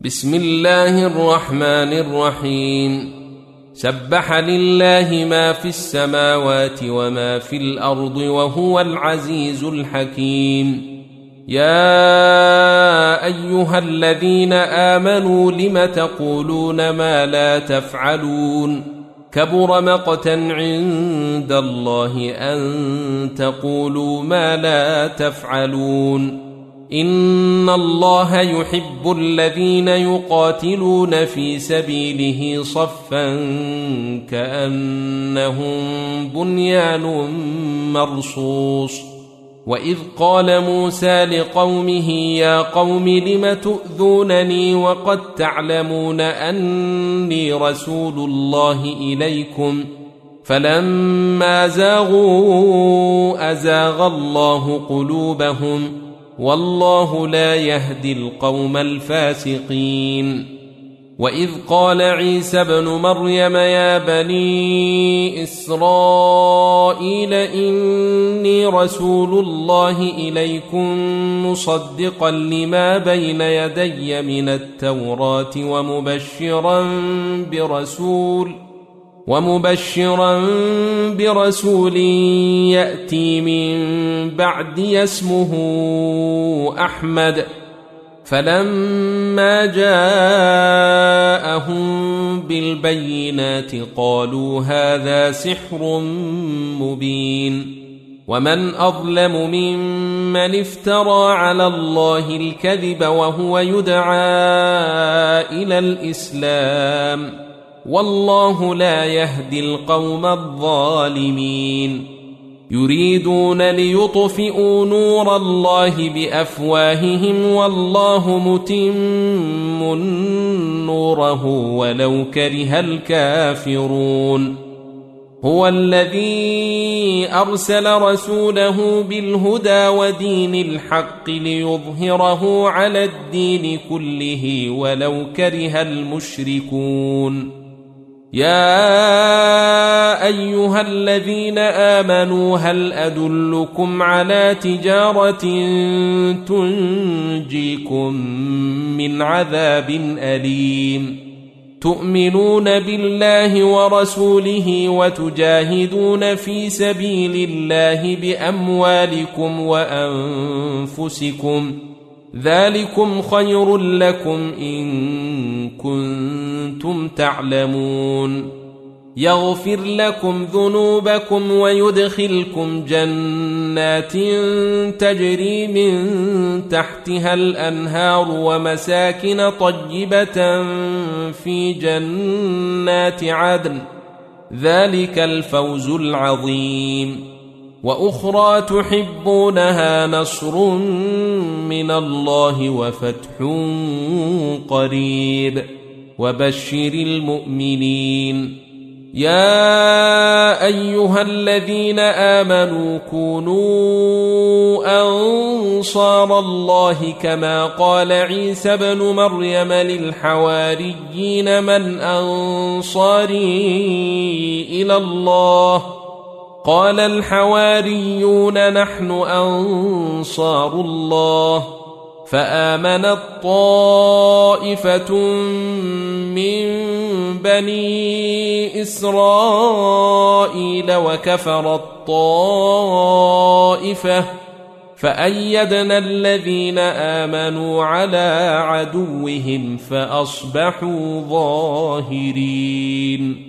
بسم الله الرحمن الرحيم سبح لله ما في السماوات وما في الأرض وهو العزيز الحكيم. يا أيها الذين آمنوا لم تقولون ما لا تفعلون كبر مقتا عند الله أن تقولوا ما لا تفعلون. إن الله يحب الذين يقاتلون في سبيله صفا كأنهم بنيان مرصوص. وإذ قال موسى لقومه يا قوم لم تؤذونني وقد تعلمون أني رسول الله إليكم فلما زاغوا أزاغ الله قلوبهم والله لا يهدي القوم الفاسقين. وإذ قال عيسى ابن مريم يا بني إسرائيل إني رسول الله إليكم مصدقا لما بين يدي من التوراة ومبشرا برسول يأتي من بعدي اسمه أحمد. فلما جاءهم بالبينات قالوا هذا سحر مبين. ومن أظلم ممن افترى على الله الكذب وهو يدعى إلى الإسلام والله لا يهدي القوم الظالمين. يريدون ليطفئوا نور الله بأفواههم والله متم نوره ولو كره الكافرون. هو الذي أرسل رسوله بالهدى ودين الحق ليظهره على الدين كله ولو كره المشركون. يا أيها الذين آمنوا هل أدلكم على تجارة تنجيكم من عذاب أليم تؤمنون بالله ورسوله وتجاهدون في سبيل الله بأموالكم وأنفسكم ذلكم خير لكم إن كنتم تعلمون. يغفر لكم ذنوبكم ويدخلكم جنات تجري من تحتها الأنهار ومساكن طيبة في جنات عدن ذلك الفوز العظيم. وأخرى تحبونها نصر من الله وفتح قريب وبشر المؤمنين. يا أيها الذين آمنوا كونوا أنصار الله كما قال عيسى ابن مريم للحواريين من أنصاري إلى الله قال الحواريون نحن أنصار الله. فآمنت طائفة من بني إسرائيل وكفرت طائفة فأيدنا الذين آمنوا على عدوهم فأصبحوا ظاهرين.